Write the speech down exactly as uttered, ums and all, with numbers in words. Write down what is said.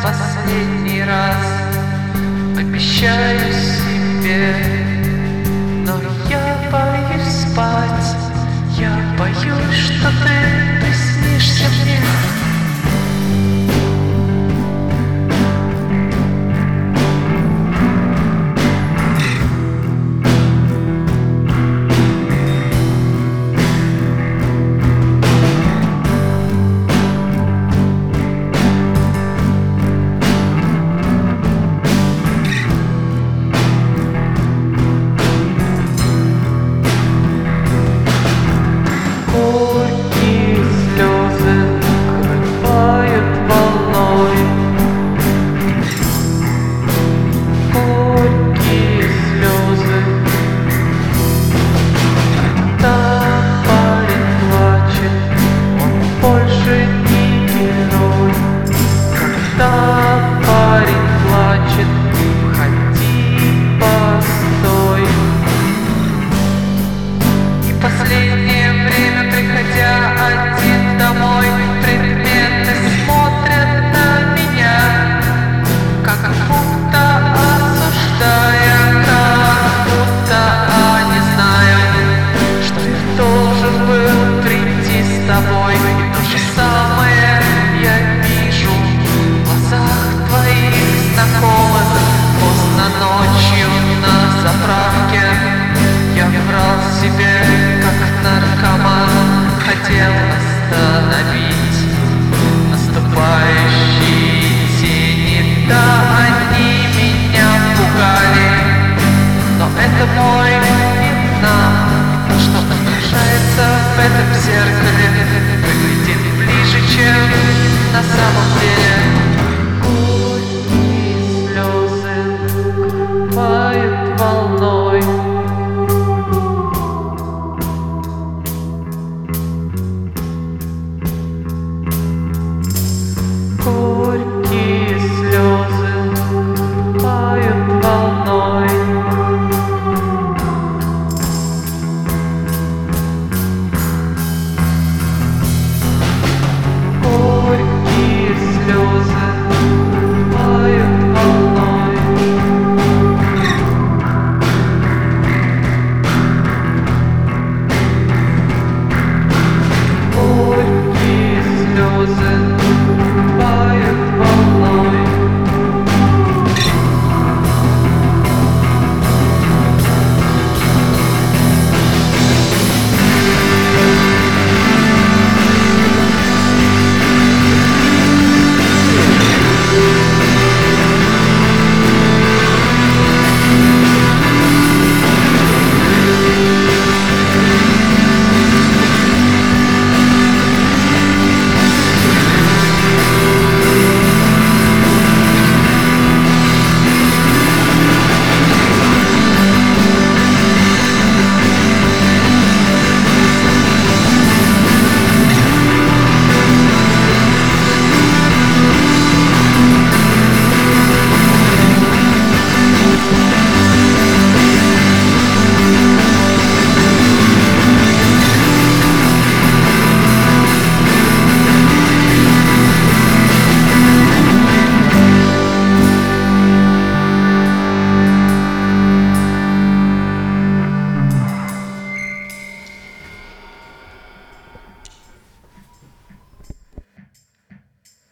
последний раз обещаю себе, но я боюсь спать, я боюсь, что ты приснишься мне. Последнее время, приходя один домой, предметы смотрят на меня, как будто осуждая, как будто они знают, что я должен был прийти с тобой. И то же самое я вижу в глазах твоих знакомых. Поздно ночью на заправке я врал себе, как наркоман, хотел остановить наступающие тени. Да, они меня пугали, но это мой Вьетнам. То, что отражается в этом зеркале, выглядит ближе, чем на самом деле. Горькие слезы капают волной. Горькие слезы капают волной. Горькие слезы капают волной. Горькие слезы